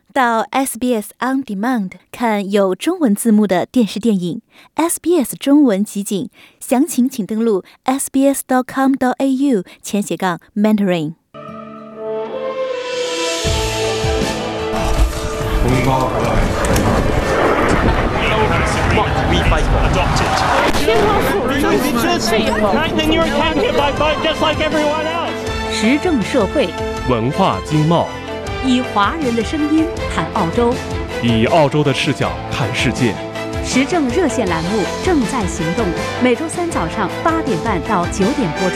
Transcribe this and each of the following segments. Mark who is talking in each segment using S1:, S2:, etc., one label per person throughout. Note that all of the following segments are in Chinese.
S1: 到 SBS On Demand 看有中文字幕的电视电影 SBS 中文集锦，详情请登录 sbs.com.au/Mandarin。
S2: 时政社会，
S3: 文化经贸，
S2: 以华人的声音谈澳洲，
S3: 以澳洲的视角看世界。
S2: 时政热线栏目正在行动，每周三早上8点半到9点播出。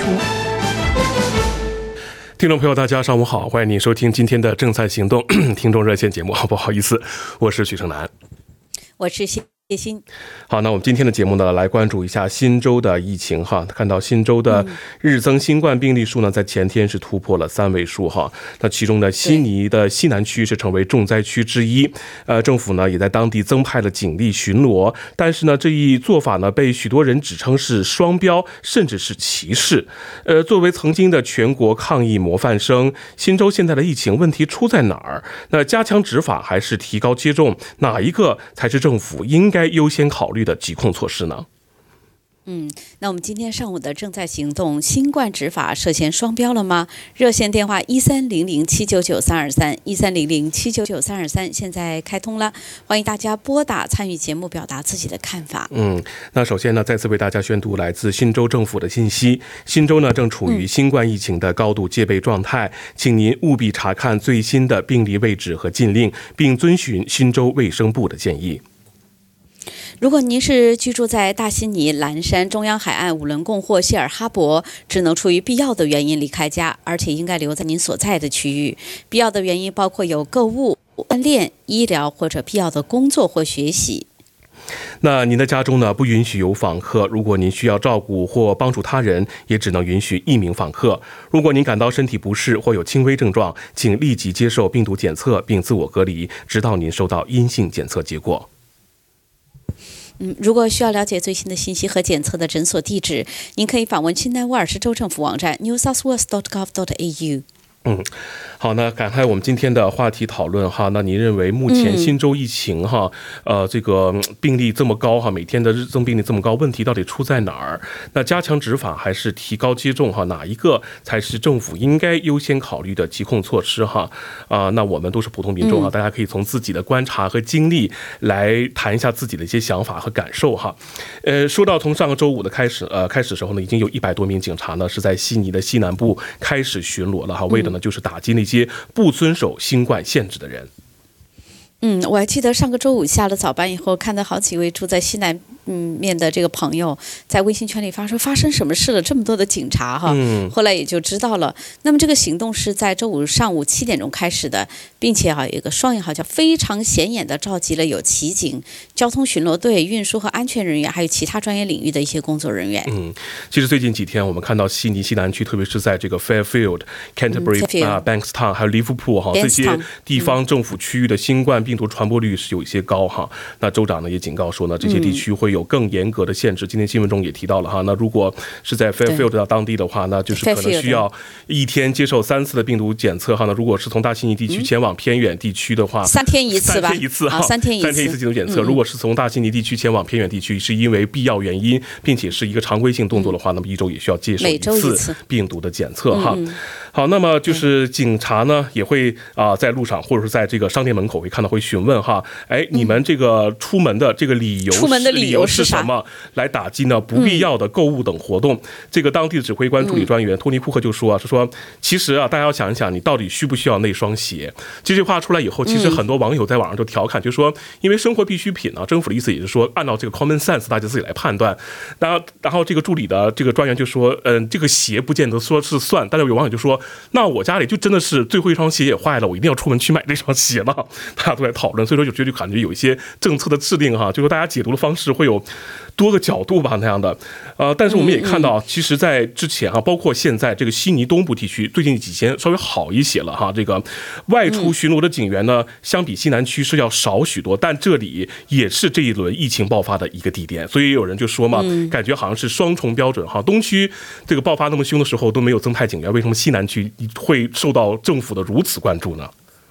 S3: 听众朋友大家上午好，欢迎您收听今天的正在行动听众热线节目。不好意思，我是许胜男，
S2: 我是谢欣。
S3: 好，那我们今天的节目呢，来关注一下新州的疫情哈。看到新州的日增新冠病例数呢，在前天是突破了3位数哈。那其中呢，悉尼的西南区是成为重灾区之一。政府呢也在当地增派了警力巡逻，但是呢，这一做法呢被许多人指称是双标，甚至是歧视。作为曾经的全国抗疫模范生，新州现在的疫情问题出在哪儿？那加强执法还是提高接种，哪一个才是政府应该优先考虑的疾控措施呢？
S2: 那我们今天上午的正在行动，新冠执法涉嫌双标了吗？热线电话1300799323，1300799323，现在开通了，欢迎大家拨打参与节目，表达自己的看法。
S3: 那首先呢，再次为大家宣读来自新州政府的信息。新州呢正处于新冠疫情的高度戒备状态，请您务必查看最新的病例位置和禁令，并遵循新州卫生部的建议。
S2: 如果您是居住在大悉尼、蓝山、中央海岸、五伦贡或希尔哈伯，只能出于必要的原因离开家，而且应该留在您所在的区域。必要的原因包括有购物、锻炼、医疗或者必要的工作或学习。
S3: 那您的家中呢不允许有访客，如果您需要照顾或帮助他人，也只能允许1名访客。如果您感到身体不适或有轻微症状，请立即接受病毒检测并自我隔离，直到您收到阴性检测结果。
S2: 如果需要了解最新的信息和检测的诊所地址，您可以访问新南威尔士州政府网站 newsouthwales.gov.au。
S3: 好，那展开我们今天的话题讨论哈。那您认为目前新州疫情哈，这个病例这么高哈，每天的日增病例这么高，问题到底出在哪儿？那加强执法还是提高接种哈？哪一个才是政府应该优先考虑的疾控措施哈？那我们都是普通民众哈，大家可以从自己的观察和经历来谈一下自己的一些想法和感受哈。说到从上个周五的开始的时候呢，已经有100多名警察呢是在悉尼的西南部开始巡逻了哈，为的呢就是打击那些不遵守新冠限制的人。
S2: 我还记得上个周五下了早班以后，看到好几位住在西南面的这个朋友在微信圈里发说发生什么事了，这么多的警察哈。后来也就知道了。那么这个行动是在周五上午7点钟开始的，并且有一个双引号叫非常显眼的召集了有骑警、交通巡逻队、运输和安全人员，还有其他专业领域的一些工作人员。
S3: 其实最近几天我们看到悉尼西南区，特别是在这个 Fairfield、Canterbury、Banks Town 还有利物浦哈这些地方政府区域的新冠病毒传播率是有一些高哈。那州长呢也警告说呢，这些地区会有更严格的限制。今天新闻中也提到了哈，那如果是在 Fairfield 当地的话，那就是可能需要1天接受3次的病毒检测哈。那如果是从大悉尼地区前往偏远地区的话
S2: ，3天一次吧，3天一次
S3: 病毒检测。如果是从大悉尼地区前往偏远地区，是因为必要原因，并且是一个常规性动作的话，那么1周也需要接受1次病毒的检测哈。好，那么就是警察呢也会在路上或者是在这个商店门口会看到会询问哈，你们这个出门的这个理由是什么？来打击呢不必要的购物等活动。这个当地的指挥官助理专员托尼库克就说其实大家要想一想，你到底需不需要那双鞋？这句话出来以后，其实很多网友在网上就调侃，就说因为生活必需品呢，政府的意思也是说按照这个 common sense 大家自己来判断。然后这个助理的这个专员就说，这个鞋不见得说是算，但是有网友就说，那我家里就真的是最后一双鞋也坏了，我一定要出门去买那双鞋了。大家都在讨论，所以说就感觉有一些政策的制定哈，就说大家解读的方式会有多个角度吧那样的。但是我们也看到，其实在之前哈，包括现在这个悉尼东部地区最近几天稍微好一些了哈，这个外出巡逻的警员呢，相比西南区是要少许多，但这里也是这一轮疫情爆发的一个地点，所以有人就说嘛，感觉好像是双重标准哈。东区这个爆发那么凶的时候都没有增派警员，为什么西南区会受到政府的如此关注呢？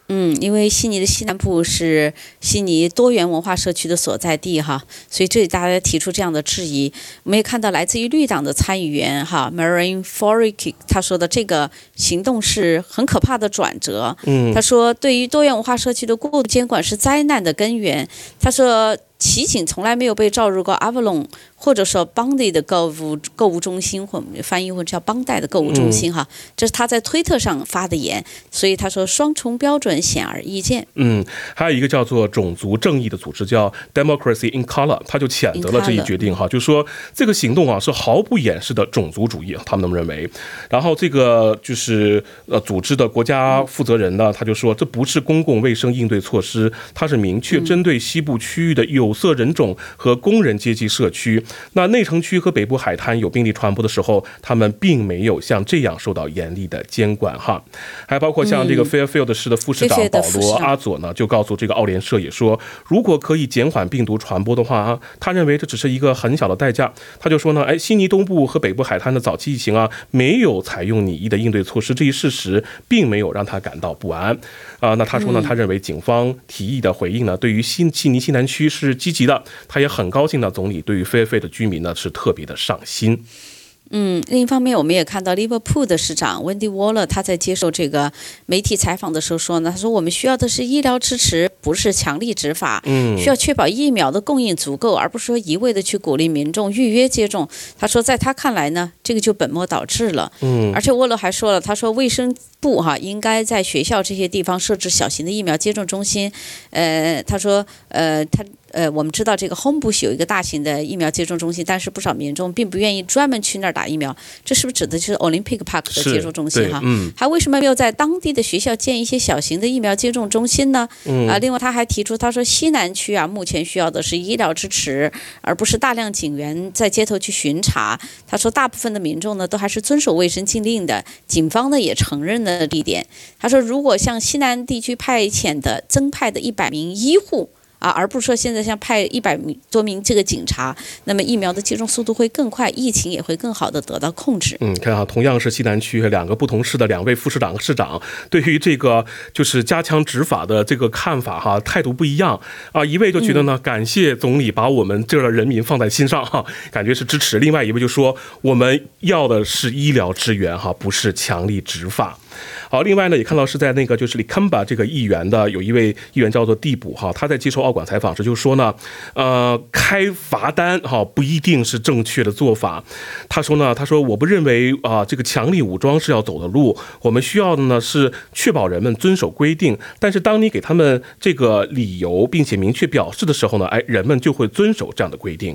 S2: 因为悉尼的西南部是悉尼多元文化社区的所在地哈，所以这里大家提出这样的质疑。我们也看到来自于绿党的参议员哈 Marine Forrick 他说的这个行动是很可怕的转折。他说对于多元文化社区的过度监管是灾难的根源。他说奇景从来没有被召入过 Avalon 或者说邦代的购物中心，或翻译或者叫邦代的购物中心哈，这是他在推特上发的言，所以他说双重标准显而易见。
S3: 还有一个叫做种族正义的组织叫 Democracy in Color， 他就谴责了这一决定哈，就说这个行动啊是毫不掩饰的种族主义，他们那么认为。然后这个就是组织的国家负责人呢，他就说这不是公共卫生应对措施，它是明确针对西部区域的有色人种和工人阶级社区。那内城区和北部海滩有病例传播的时候，他们并没有像这样受到严厉的监管哈。还包括像这个 Fairfield 市的副市长保罗阿佐呢，就告诉这个奥联社也说，如果可以减缓病毒传播的话他认为这只是一个很小的代价。他就说呢，悉尼东部和北部海滩的早期疫情没有采用拟议的应对措施，这一事实并没有让他感到不安那他说呢，他认为警方提议的回应呢，对于悉尼西南区是积极的，他也很高兴呢，总理对于Fairfield的居民呢是特别的上心。
S2: 另一方面我们也看到 Liverpool 的市长 Wendy Waller 他在接受这个媒体采访的时候说呢，他说我们需要的是医疗支持，不是强力执法，需要确保疫苗的供应足够，而不是说一味的去鼓励民众预约接种。他说在他看来呢，这个就本末倒置了。而且沃勒还说了，他说卫生部应该在学校这些地方设置小型的疫苗接种中心。他说我们知道这个 Homebush 有一个大型的疫苗接种中心，但是不少民众并不愿意专门去那儿打疫苗，这是不是指的就是 Olympic Park 的接种中心哈？他为什么没有在当地的学校建一些小型的疫苗接种中心呢？另外他还提出，他说西南区目前需要的是医疗支持，而不是大量警员在街头去巡查。他说大部分的民众呢都还是遵守卫生禁令的，警方呢也承认了这一点。他说如果向西南地区增派的100名医护而不是说现在像派100多名这个警察，那么疫苗的接种速度会更快，疫情也会更好的得到控制。
S3: 看同样是西南区两个不同市的2位副市长和市长，对于这个就是加强执法的这个看法态度不一样一位就觉得呢，感谢总理把我们这儿的人民放在心上感觉是支持；另外一位就说我们要的是医疗支援不是强力执法。好，另外呢，也看到是在那个就是里坎巴这个议员的有一位议员叫做蒂卜他在接受澳广采访时就说呢，开罚单不一定是正确的做法。他说我不认为这个强力武装是要走的路，我们需要的呢是确保人们遵守规定，但是当你给他们这个理由并且明确表示的时候呢，人们就会遵守这样的规定。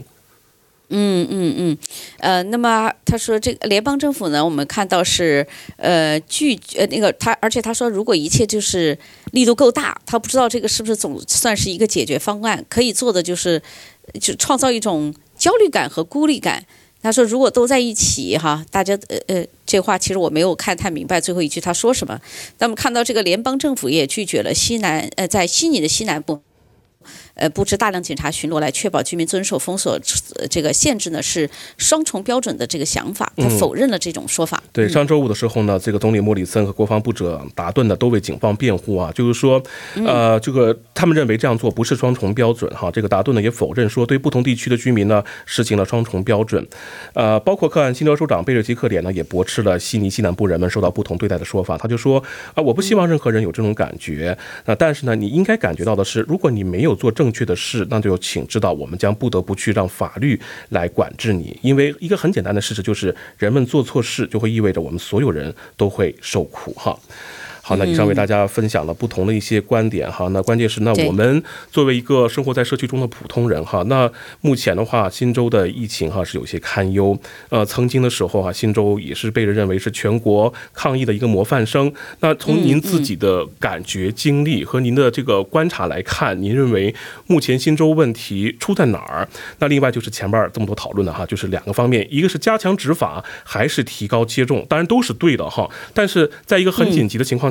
S2: 那么他说这个联邦政府呢，我们看到是而且他说如果一切就是力度够大，他不知道这个是不是总算是一个解决方案，可以做的就创造一种焦虑感和孤立感。他说如果都在一起大家这话其实我没有看太明白最后一句他说什么。那么看到这个联邦政府也拒绝了在悉尼的西南部布置大量警察巡逻来确保居民遵守封锁这个限制呢，是双重标准的这个想法，他否认了这种说法。
S3: 对，上周五的时候呢，这个总理莫里森和国防部长达顿呢都为警方辩护就是说这个他们认为这样做不是双重标准这个达顿呢也否认说对不同地区的居民呢实行了双重标准。包括克兰新州州长贝尔吉克脸呢也驳斥了悉尼西南部人们受到不同对待的说法。他就说我不希望任何人有这种感觉，但是呢你应该感觉到的是，如果你没有做正确的事，那就请知道我们将不得不去让法律来管制你，因为一个很简单的事实就是人们做错事就会意味着我们所有人都会受苦好，那以上为大家分享了不同的一些观点那关键是我们作为一个生活在社区中的普通人那目前的话新州的疫情是有些堪忧。曾经的时候新州也是被人认为是全国抗疫的一个模范生。那从您自己的感觉经历和您的这个观察来看，您认为目前新州问题出在哪儿？那另外就是前面这么多讨论的就是2个方面，一个是加强执法还是提高接种，当然都是对的但是在一个很紧急的情况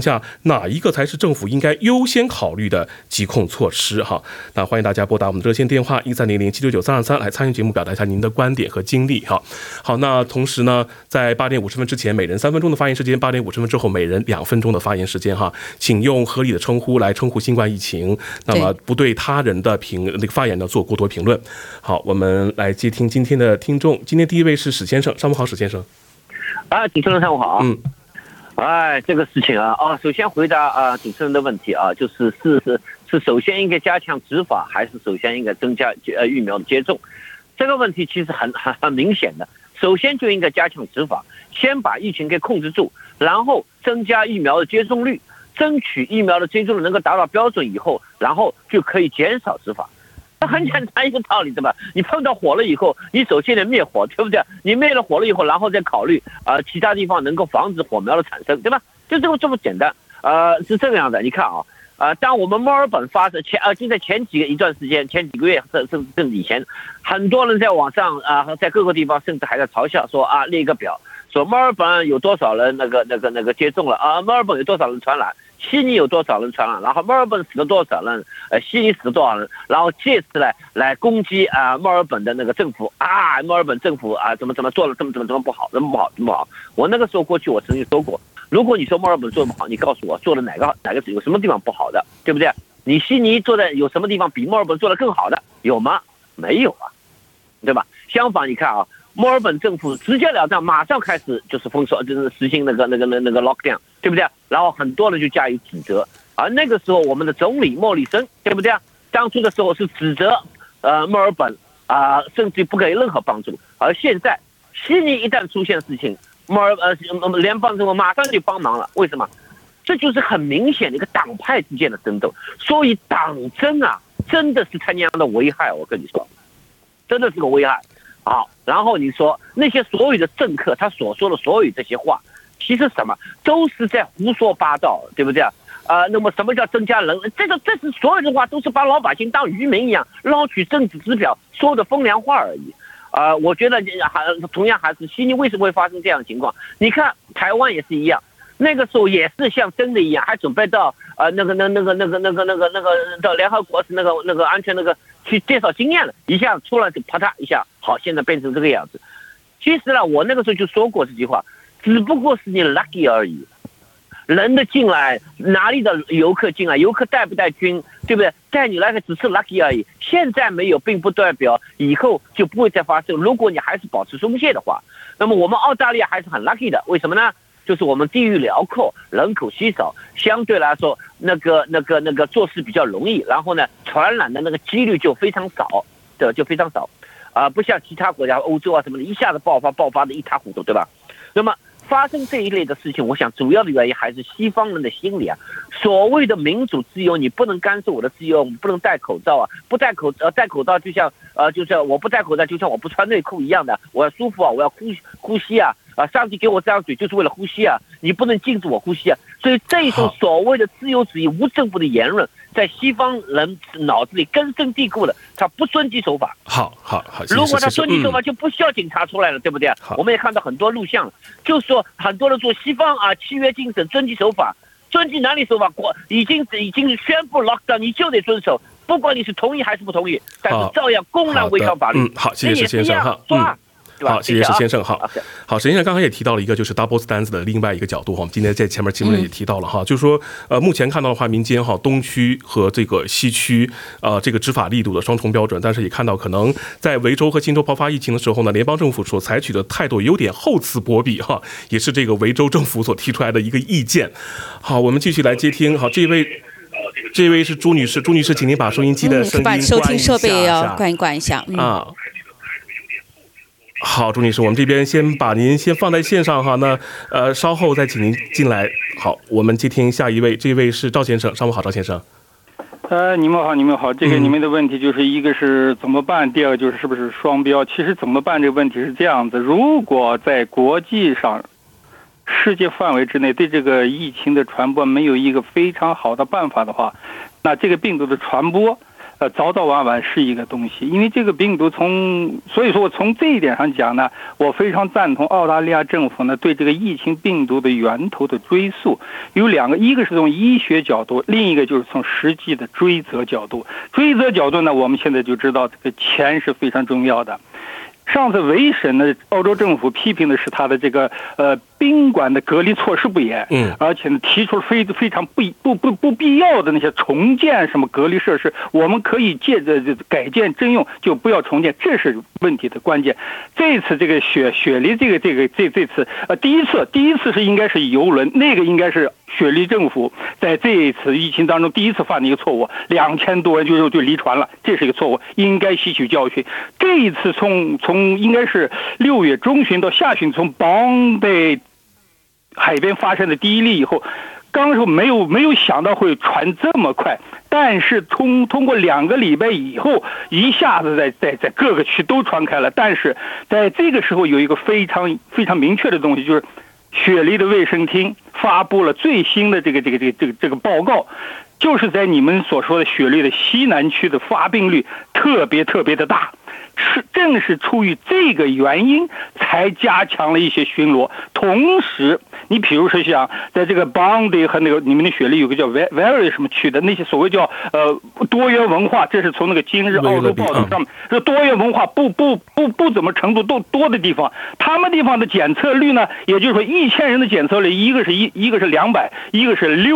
S3: 下，哪一个才是政府应该优先考虑的疾控措施？哈，那欢迎大家拨打我们的热线电话1300-769-323来参与节目，表达一下您的观点和经历。哈，好，那同时呢，在8点50分之前，每人3分钟的发言时间；8点50分之后，每人2分钟的发言时间。哈，请用合理的称呼来称呼新冠疫情，那么不对他人的发言呢做过多评论。好，我们来接听今天的听众。今天第一位是史先生，上午好，史先生。
S4: 主持人上午好。这个事情首先回答主持人的问题就是首先应该加强执法，还是首先应该增加疫苗的接种？这个问题其实很明显的，首先就应该加强执法，先把疫情给控制住，然后增加疫苗的接种率，争取疫苗的接种率能够达到标准以后，然后就可以减少执法。很简单一个道理，对吧？你碰到火了以后，你首先得灭火，对不对？你灭了火了以后，然后再考虑其他地方能够防止火苗的产生，对吧？就这么简单。是这个样的。你看当我们墨尔本发生就在前一段时间，前几个月甚至以前，很多人在网上在各个地方甚至还在嘲笑说列一个表，说墨尔本有多少人那个接种了墨尔本有多少人传染。悉尼有多少人传染，然后墨尔本死了多少人，悉尼死了多少人，然后借此来攻击墨尔本的那个政府墨尔本政府怎么做了这么不好，这么不好。我那个时候过去我曾经说过，如果你说墨尔本做的不好，你告诉我做的哪个有什么地方不好的，对不对？你悉尼做的有什么地方比墨尔本做的更好的有吗？没有对吧？相反，你看墨尔本政府直截了当，马上开始就是封锁，就是实行那个 lockdown， 对不对？然后很多人就加以指责。而那个时候，我们的总理莫里森，对不对？当初的时候是指责墨尔本甚至不给任何帮助。而现在，悉尼一旦出现事情，联邦政府马上就帮忙了。为什么？这就是很明显的一个党派之间的争斗。所以党争真的是他娘的危害，我跟你说，真的是个危害。好，然后你说那些所有的政客他所说的所有这些话，其实什么都是在胡说八道，对不对？那么什么叫增加人？这是所有的话都是把老百姓当渔民一样捞取政治支票说的风凉话而已。我觉得同样还是悉尼为什么会发生这样的情况？你看台湾也是一样，那个时候也是像真的一样，还准备到那个到联合国是那个安全去介绍经验了，一下出来就啪嗒一下，好，现在变成这个样子。其实呢，我那个时候就说过这句话，只不过是你 lucky 而已。人的进来，哪里的游客进来，游客带不带菌，对不对？带你来的只是 lucky 而已。现在没有，并不代表以后就不会再发生。如果你还是保持松懈的话，那么我们澳大利亚还是很 lucky 的。为什么呢？就是我们地域辽阔，人口稀少，相对来说那个做事比较容易，然后呢，传染的那个几率就非常少，不像其他国家，欧洲什么的，一下子爆发的一塌糊涂，对吧？那么发生这一类的事情，我想主要的原因还是西方人的心理所谓的民主自由，你不能干涉我的自由，不能戴口罩不戴口罩就像我不戴口罩就像我不穿内裤一样的，我要舒服我要呼吸上帝给我这张嘴就是为了呼吸你不能禁止我呼吸所以这种所谓的自由主义无政府的言论，在西方人脑子里根深蒂固的，他不遵纪守法。
S3: 好，
S4: 如果他遵纪守法，就不需要警察出来了，对不对？我们也看到很多录像，就是说很多人说西方契约精神，遵纪守法，遵纪哪里守法？已经宣布 lockdown， 你就得遵守，不管你是同意还是不同意，但是照样公然违反法律。
S3: 好，谢谢先生好，谢谢石先生。好，石先生刚才也提到了一个就是 double standard 的另外一个角度我们今天在前面节目也提到了就是说目前看到的话，民间东区和这个西区这个执法力度的双重标准，但是也看到可能在维州和新州爆发疫情的时候呢，联邦政府所采取的态度有点厚此薄彼也是这个维州政府所提出来的一个意见。好，我们继续来接听。好，这位是朱女士，请您把收音机的声音
S2: 把收听设备也要关一下
S3: 好，朱女士，我们这边把您先放在线上那稍后再请您进来。好，我们接听下一位，这位是赵先生，上午好，赵先生。
S5: 你们好，这个你们的问题就是一个是怎么办，第二个就是是不是双标。其实怎么办这个问题是这样子，如果在国际上世界范围之内对这个疫情的传播没有一个非常好的办法的话，那这个病毒的传播早早晚晚是一个东西。因为这个病毒所以说我从这一点上讲呢，我非常赞同澳大利亚政府呢对这个疫情病毒的源头的追溯有两个，一个是从医学角度，另一个就是从实际的追责角度。追责角度呢，我们现在就知道这个钱是非常重要的。上次维审呢，澳洲政府批评的是他的这个宾馆的隔离措施不严，而且呢提出非常不必要的那些重建什么隔离设施，我们可以借着改建征用，就不要重建，这是问题的关键。这次这个雪梨这次第一次是应该是邮轮，那个应该是雪梨政府在这一次疫情当中第一次犯的一个错误，2000多人就离船了，这是一个错误，应该吸取教训。这一次从应该是6月中旬到下旬，从邦贝海边发生的第一例以后，刚说没有想到会传这么快，但是通过2个礼拜以后，一下子在各个区都传开了。但是在这个时候有一个非常明确的东西，就是雪梨的卫生厅发布了最新的这个报告，就是在你们所说的雪梨的西南区的发病率特别的大。正是出于这个原因才加强了一些巡逻。同时你比如说像在这个 Bondi 和那个你们的雪梨有个叫 Very 什么区的，那些所谓叫多元文化，这是从那个今日澳洲报道上面，这多元文化不怎么程度多的地方，他们地方的检测率呢，也就是说1000人的检测率，一个是200，一个是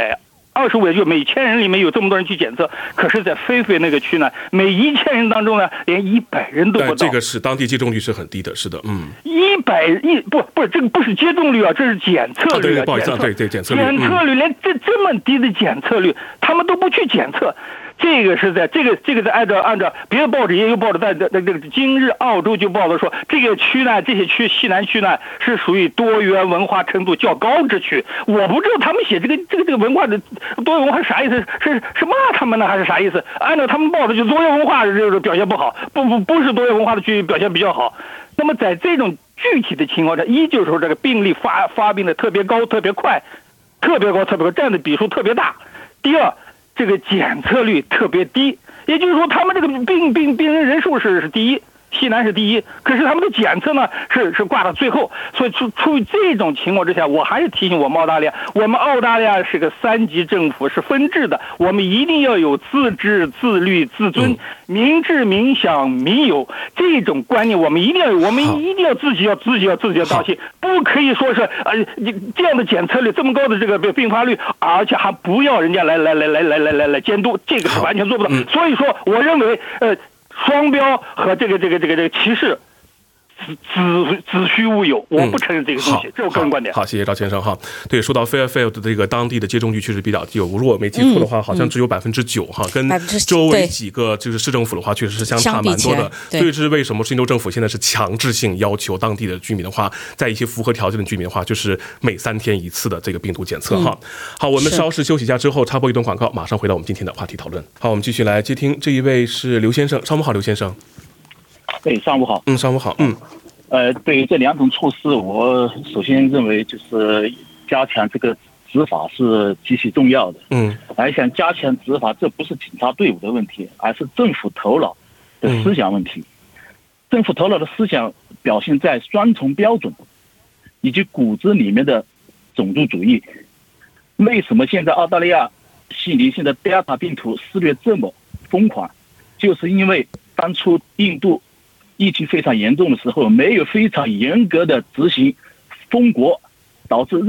S5: 625，就每1000人里面有这么多人去检测。可是在菲菲那个区呢，每1000人当中呢，连100人都不到。
S3: 这个是当地接种率是很低的，是的
S5: 不是这个不是接种率啊，这是检测率啊。
S3: 不好意思，对检测率，
S5: 连这么低的检测率，他们都不去检测。这个是在按照别的报纸也有报道，在这个今日澳洲就报道说，这些区西南区呢是属于多元文化程度较高之区。我不知道他们写这个文化的多元文化是啥意思，是骂他们呢还是啥意思？按照他们报的，就多元文化就是表现不好，不是多元文化的区表现比较好。那么在这种具体的情况下，一就是说这个病例发病的特别高、特别快、特别高、占的比数特别大。第二，这个检测率特别低，也就是说他们这个病人人数是第一，西南是第一，可是他们的检测呢是挂到最后。所以出于这种情况之下，我还是提醒我们澳大利亚是个3级政府，是分治的，我们一定要有自治、自律、自尊，民治、民享、民有这种观念，我们一定要自己要当心，不可以说是这样的检测率这么高的这个并发率，而且还不要人家来监督，这个是完全做不到。所以说，我认为双标和这个歧视子虚乌有，我不承认这个东西，这是我个人观点。
S3: 好，谢谢赵先生哈。对，说到 Fairfield 的这个当地的接种率确实比较低，如果我没记错的话，好像只有9%哈，跟周围几个就是市政府的话，确实是相差蛮多的。所以这是为什么新州政府现在是强制性要求当地的居民的话，在一些符合条件的居民的话，就是每3天1次的这个病毒检测哈。好，我们稍事休息一下之后，插播一段广告，马上回到我们今天的话题讨论。好，我们继续来接听，这一位是刘先生，上午好，刘先生。
S6: 对，上午好。
S3: 上午好。
S6: 对于这2种措施，我首先认为就是加强这个执法是极其重要的。而想加强执法，这不是警察队伍的问题，而是政府头脑的思想问题。政府头脑的思想表现在双重标准以及骨子里面的种族主义。为什么现在澳大利亚悉尼现在德尔塔病毒肆虐这么疯狂，就是因为当初印度疫情非常严重的时候，没有非常严格的执行封国，导致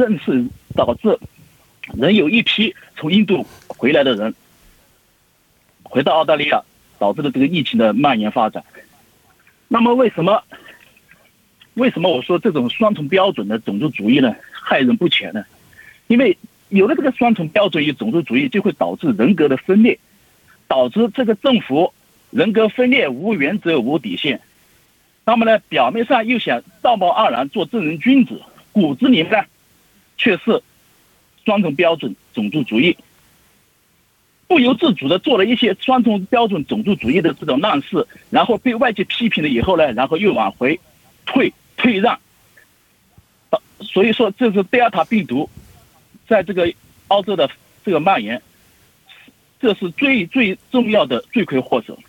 S6: 人有一批从印度回来的人回到澳大利亚，导致了这个疫情的蔓延发展。那么为什么我说这种双重标准的种族主义呢害人不浅呢？因为有了这个双重标准与种族主义，就会导致人格的分裂，导致这个政府人格分裂，无原则无底线。那么呢，表面上又想道貌岸然做正人君子，骨子里面呢却是双重标准种族主义，不由自主的做了一些双重标准种族主义的这种烂事，然后被外界批评了以后呢，然后又往回退让。所以说这是德尔塔病毒在这个澳洲的这个蔓延， 这是最重要的罪魁祸首。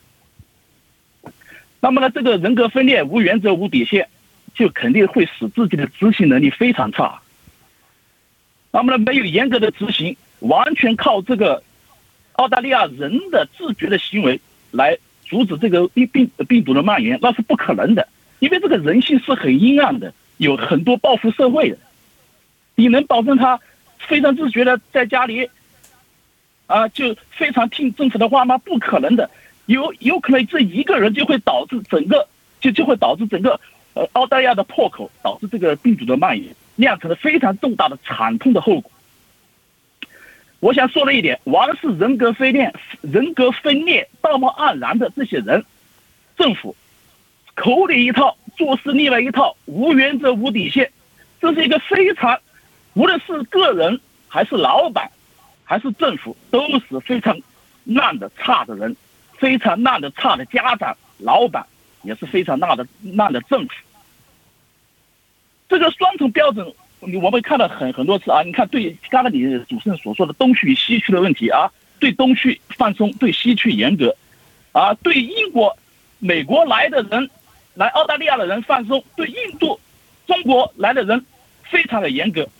S6: 那么呢，这个人格分裂、无原则、无底线，就肯定会使自己的执行能力非常差。那么呢，没有严格的执行，完全靠这个澳大利亚人的自觉的行为来阻止这个病毒的蔓延，那是不可能的。因为这个人性是很阴暗的，有很多报复社会的。你能保证他非常自觉的在家里就非常听政府的话吗？不可能的。有可能这一个人就会导致整个澳大利亚的破口，导致这个病毒的蔓延，酿成了非常重大的惨痛的后果。我想说的一点，王是人格分裂、道貌岸然的这些人，政府口里一套，做事另外一套，无原则、无底线，这是一个非常，无论是个人还是老板还是政府，都是非常烂的差的人。非常烂的差的家长、老板，也是非常烂的政府。这个双重标准，我们看了很多次啊。你看，对刚才你主持人所说的东区与西区的问题啊，对东区放松，对西区严格啊，对英国、美国来的人、来澳大利亚的人放松，对印度、中国来的人非常的严格。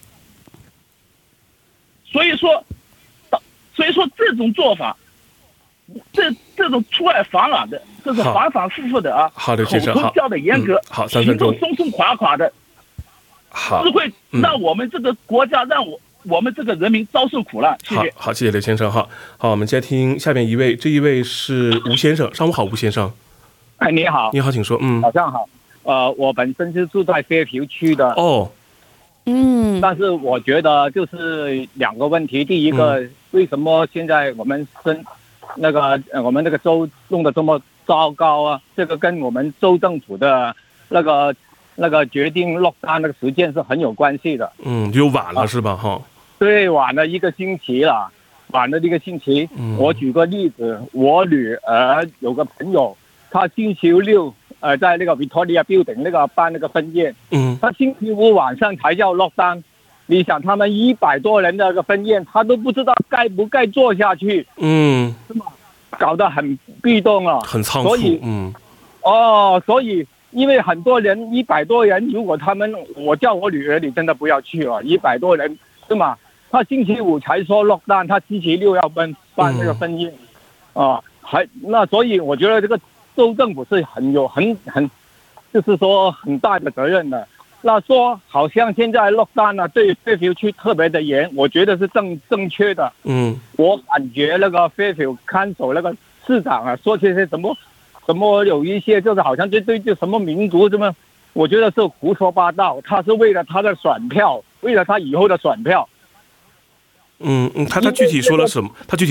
S6: 所以说这种做法。这种出尔反尔的，这种反反复复的啊，
S3: 好的，先生，
S6: 口头教的严格，
S3: 行动
S6: 松松垮垮的，是会让我们这个国家，让我们这个人民遭受苦难。谢谢。
S3: 好，谢谢刘先生。好，我们接听下面一位，这一位是吴先生。上午好，吴先生。
S7: 你好，
S3: 你好，请说。
S7: 早上好。我本身是住在Fairview区的。但是我觉得就是两个问题，第一个，为什么现在我们那个州弄得这么糟糕啊？这个跟我们州政府的那个决定落单那个时间是很有关系的。
S3: 就晚了是吧？
S7: 对，晚了一个星期了，我举个例子，我女儿有个朋友，她星期六在那个 Victoria Building 那个办那个婚宴，她星期五晚上才要落单。你想他们100多人的那个婚宴，他都不知道该不该做下去，是吗？搞得很被动啊，
S3: 很仓促。
S7: 所以因为很多人100多人，如果我叫我女儿，你真的不要去了，100多人是吗？他星期五才说落单，他星期六要办那个婚宴，所以我觉得这个州政府是就是说很大的责任的。那说好像现在落单了，对Fairview区特别的严，我觉得是正确的。我感觉那个Fairview看守那个市长啊，说这些什么有一些就是好像对什么民族什么，我觉得是胡说八道。他是为了他的选票，为了他以后的选票。
S3: 他具体说了什么？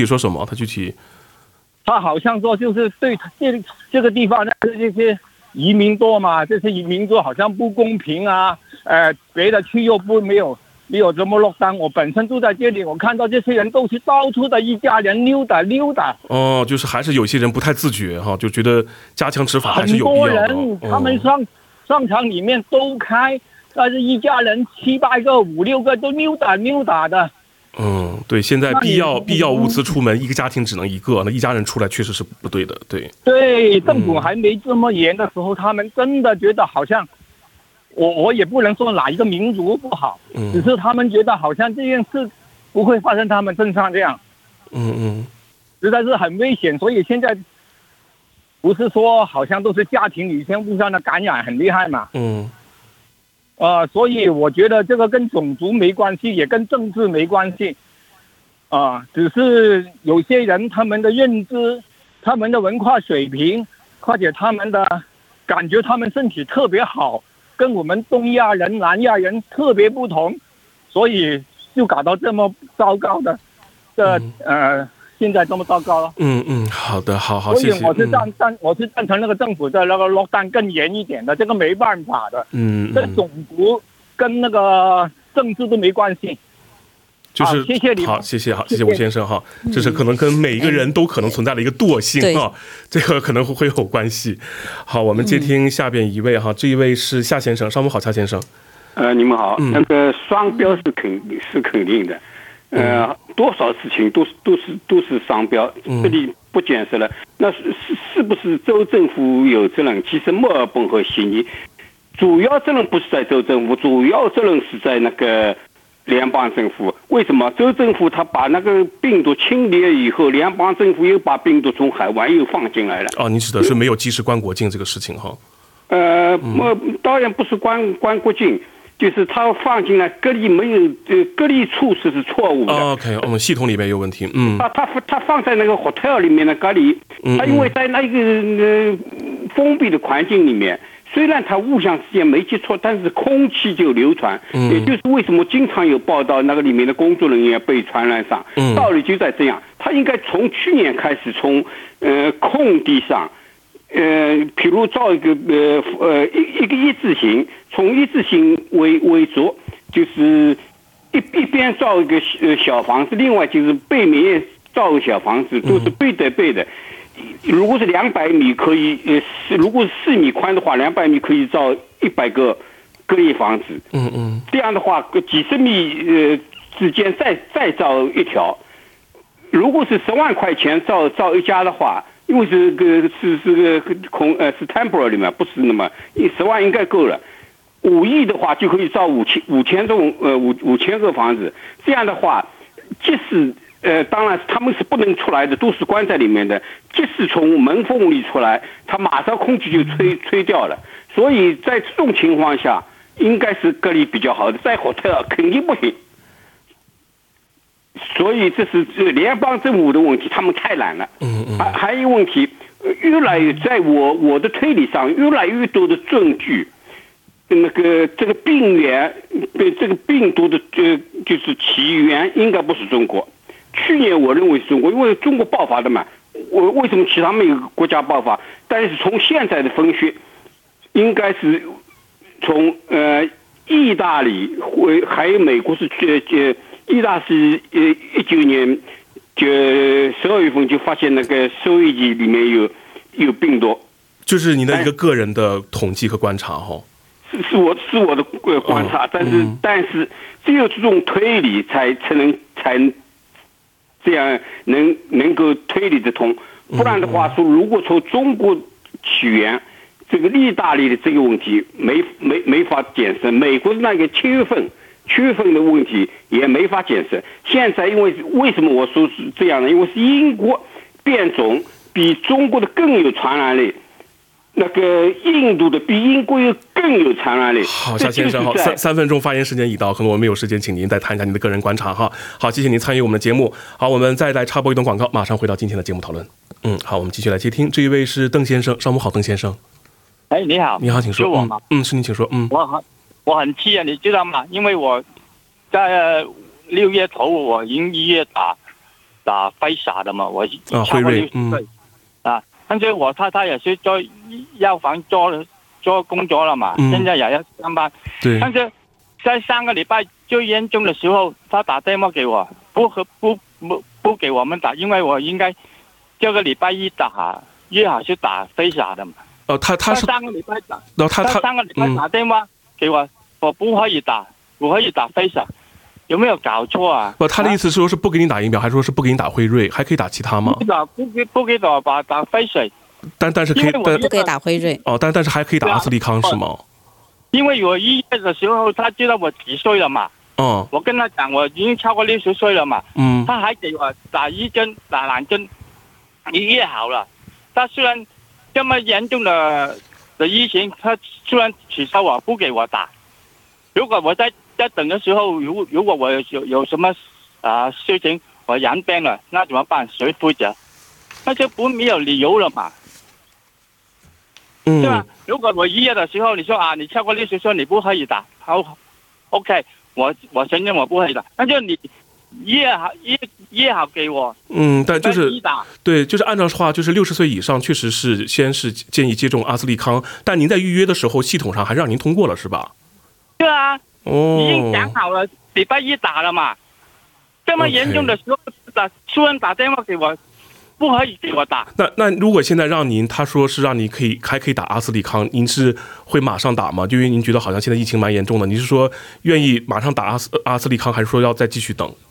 S7: 他好像说就是对这个地方这些移民多嘛，这些移民多好像不公平啊，别的区又没有这么落单。我本身住在这里，我看到这些人都是到处的一家人溜达。
S3: 就是还是有些人不太自觉就觉得加强执法还是有必要的。
S7: 很多人他们商场里面都开，但是一家人7、8个、5、6个都溜达的。
S3: 对，现在必要物资出门，一个家庭只能一个，那一家人出来确实是不对的。
S7: 对，政府还没这么严的时候，他们真的觉得好像，我也不能说哪一个民族不好，只是他们觉得好像这件事不会发生他们身上这样。实在是很危险，所以现在不是说好像都是家庭里先互相的感染很厉害嘛。所以我觉得这个跟种族没关系，也跟政治没关系，只是有些人他们的认知、他们的文化水平，或者他们的感觉，他们身体特别好，跟我们东亚人、南亚人特别不同，所以就搞到这么糟糕的，现在这么糟糕了。
S3: 好的，好，谢谢。
S7: 所以我是赞成那个政府的那个落单更严一点的，这个没办法的。跟种族跟那个政治都没关系。
S3: 就是
S7: 谢谢你。
S3: 好，谢谢吴先生这是可能跟每一个人都可能存在的一个惰性这个可能会有关系。好，我们接听下边一位这一位是夏先生。上午好，夏先生。
S8: 你们好。那个双标是肯定的。 多少事情都是商标，这里不解释了。那是不是州政府有责任？其实墨尔本和悉尼主要责任不是在州政府，主要责任是在那个联邦政府。为什么？州政府他把那个病毒清理了以后，联邦政府又把病毒从海外又放进来了。
S3: 哦，你指的是没有及时关国境这个事情哈？
S8: 当然不是关国境。就是他放进来隔离没有隔离措施是错误的。
S3: OK， 我们系统里面有问题。
S8: 他放在那个 hotel 里面的隔离，他因为在那个封闭的环境里面，虽然他物相之间没接触，但是空气就流传。也就是为什么经常有报道那个里面的工作人员被传染上，道理就在这样。他应该从去年开始从空地上。譬如造一个一个一字形，从一字形为主，就是一边造一个小房子，另外就是背面也造个小房子，都是背对背的。如果是200米可以，如果是4米宽的话，200米可以造100个隔离房子。这样的话，几十米之间再造一条。如果是10万块钱造一家的话。因为是个是 temporary 嘛，不是那么10万应该够了。5亿的话就可以造5000个房子。这样的话，即使当然他们是不能出来的，都是关在里面的。即使从门缝里出来，它马上空气就吹掉了。所以在这种情况下，应该是隔离比较好的，在 hotel 肯定不行。所以这是联邦政府的问题，他们太懒了。还有问题，越来越在我的推理上，越来越多的证据，这个病源，这个病毒的就是起源应该不是中国。去年我认为是中国，因为中国爆发的嘛。为什么其他没有国家爆发？但是从现在的分析，应该是从意大利还有美国是意大利19年12月份就发现那个收音机里面有病毒，
S3: 就是您的一个个人的统计和观察哈。
S8: 是我的观察，但是只有这种推理才能这样能够推理得通，不然的话说，如果从中国起源，这个意大利的这个问题没法检测，美国的那个7月份的问题也没法检测。现在为什么我说是这样呢？因为是英国变种比中国的更有传染力，那个印度的比英国更有传染力。
S3: 好，夏先生，好，3分钟发言时间已到，可能我没有时间，请您再谈一下您的个人观察哈。好，谢谢您参与我们的节目。好，我们再来插播一段广告，马上回到今天的节目讨论。好，我们继续来接听，这一位是邓先生，上午好，邓先生。
S7: 哎，你好，
S3: 你好，请说。
S7: 是我吗？
S3: 是您，请说。
S7: 我很气啊，你知道吗？因为我在6月头，我已经1月打辉沙的嘛，我超过60岁但是我太太也是做药房做工作了嘛，现在也要上班。
S3: 对。
S7: 但是在上个礼拜最严重的时候，他打电话给我，不给我们打，因为我应该这个礼拜一打，约好是打辉沙的嘛。
S3: 他是
S7: 上个礼拜打，他上个礼拜打电话给我，我不可以打辉沙，有没有搞错啊？
S3: 他的意思是说是不给你打疫苗，还是说是不给你打辉瑞，还可以打其他吗？
S7: 不给打辉瑞，
S3: 但是可以
S2: 不可以打辉瑞。
S3: 但是还可以打阿斯利康是吗？
S7: 因为我1月的时候，他知道我几岁了嘛。我跟他讲我已经超过60岁了嘛。他还给我打1针打2针，1月好了。他虽然这么严重的疫情，他虽然取消我不给我打，如果我在等的时候，如果我有什么事情我染病了，那怎么办？谁负责？那就没有理由了嘛。对吧？如果我1月的时候你说你超过60岁你不可以打，好 ，OK， 我承认我不可以打，但是你约好给我，
S3: 但就是对，就是按照话，就是60岁以上确实是先是建议接种阿斯利康，但您在预约的时候系统上还是让您通过了是吧？
S7: 对啊，已经讲好了，礼拜一打了嘛。这么严重的时候突然打电话给我，不可以给我打。
S3: 那如果现在让您，他说是让你还可以打阿斯利康，您是会马上打吗？因为您觉得好像现在疫情蛮严重的，你是说愿意马上打阿斯利康，还是说要再继续等？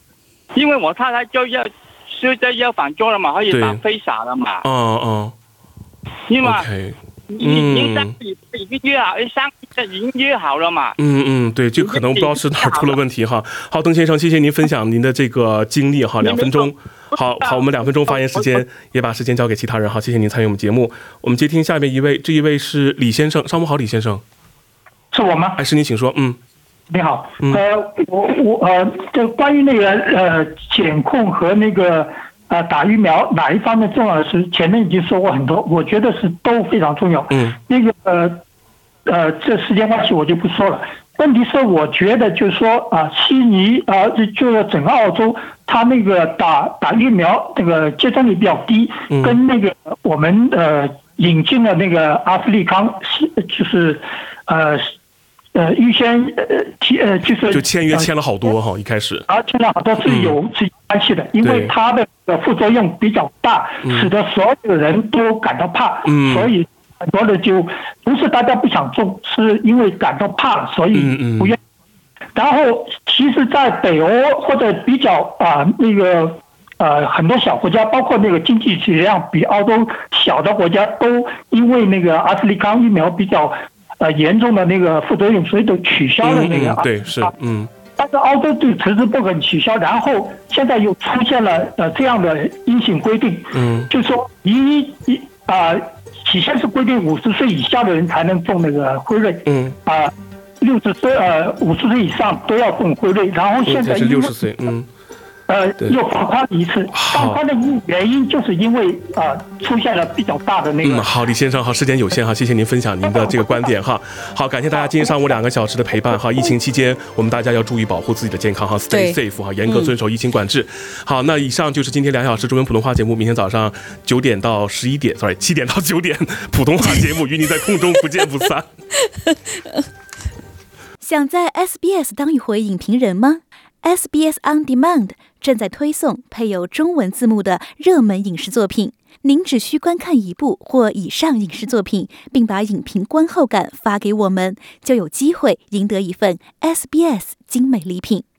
S7: 因为我太太是在药房做了嘛，可以打飞洒了嘛。因为您已经约好，3已经约好了嘛。
S3: 对，这个可能不知道是哪儿出了问题哈。好，邓先生，谢谢您分享您的这个经历哈，2分钟。好，我们2分钟发言时间，也把时间交给其他人哈。谢谢您参与我们节目。我们接听下面一位，这一位是李先生，上午好，李先生。
S9: 是我吗？
S3: 是您，请说。
S9: 你好，这关于那个检控和那个打疫苗哪一方面重要的是，前面已经说过很多，我觉得是都非常重要。那个这时间关系我就不说了。问题是我觉得就是说悉尼就是整个澳洲，它那个打疫苗那个接种率比较低，跟那个我们引进了那个阿斯利康就是预先就
S3: 签约签了好多哈，一开始
S9: 签了好多是有关系的，因为它的副作用比较大，使得所有人都感到怕，所以很多人就不是大家不想种，是因为感到怕，所以不愿意。然后其实，在北欧或者比较那个很多小国家，包括那个经济体量比澳洲小的国家，都因为那个阿斯利康疫苗比较严重的那个副作用，所以都取消了那个。
S3: 对，是
S9: 但是澳洲对迟迟不肯取消，然后现在又出现了这样的硬性规定，就是说起先是规定50岁以下的人才能种那个辉瑞，60岁50岁以上都要种辉瑞，然后现在
S3: 是60岁，
S9: 又放宽了一次，放宽的原因就是因为出现了比较大的那个。
S3: 好，李先生，好，时间有限哈，谢谢您分享您的这个观点哈。好，感谢大家今天上午2个小时的陪伴哈。疫情期间，我们大家要注意保护自己的健康哈 ，stay safe 哈，严格遵守疫情管制。好，那以上就是今天2小时中文普通话节目，明天早上9点到11点，7点到9点普通话节目与你在空中不见不散。
S1: 想在 SBS 当一回影评人吗？SBS On Demand 正在推送配有中文字幕的热门影视作品，您只需观看1部或以上影视作品，并把影评观后感发给我们，就有机会赢得一份 SBS 精美礼品。